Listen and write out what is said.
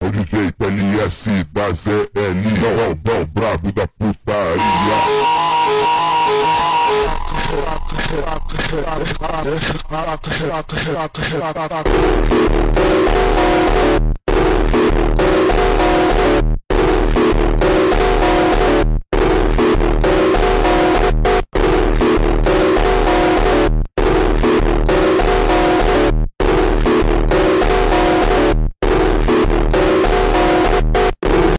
o DJ TLS da ZL, é o brabo da putaria.